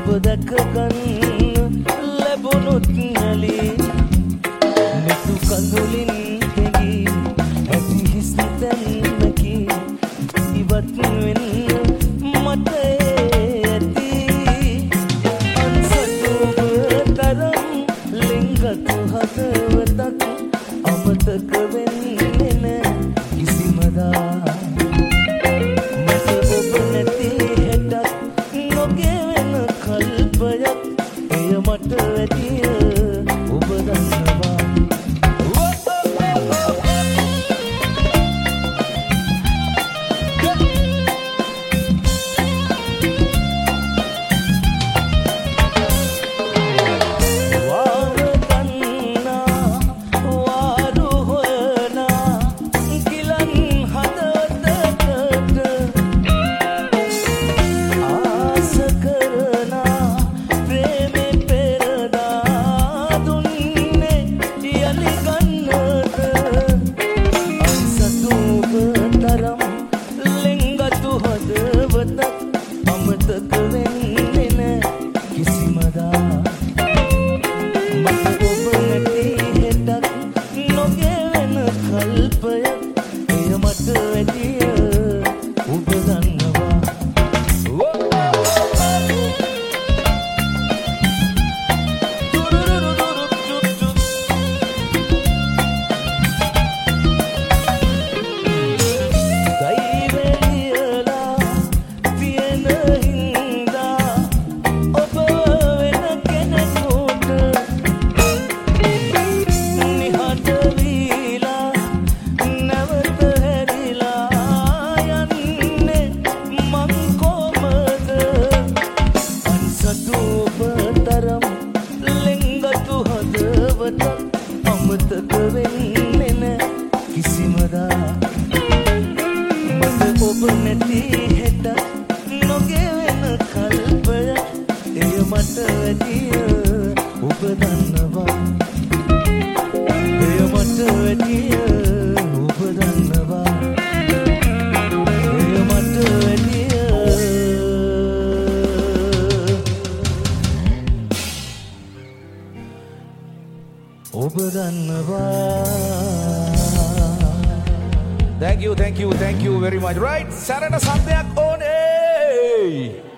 දැක ගන්න ලැබුණොත් නැලී මෙතු කඳුලින් හැගී ඇති හිස් තැන්නකි ඉවත් වෙන්න මට ඇති අන්සතු තරම් ලිංගතු හදවතක් අමතක වෙන්නේ නැ කිසිමදා මට ඔබ නැති හෙටක් නොගෙවෙන කල්පයක් එය මට වැඩිය ඔබ දන්නවා අමතක වෙන්නේ නැ කිසිමදා මට ඔබ නැති හෙටක් නොගෙවෙන කල්පයක් එය මට වැඩිය ඔබ දන්නවා අමතක වෙන්නේ නැ කිසිමදා මට ඔබ නැති හෙට නොගෙවෙන කල්පය එය මට වැඩිය ඔබ දන්නවා එය මට වැඩිය ඔබ දන්නවා එය මට වැඩිය ඔබ දන්නවා Thank you very much. Right, සරණ සද්දයක් ඕනේ.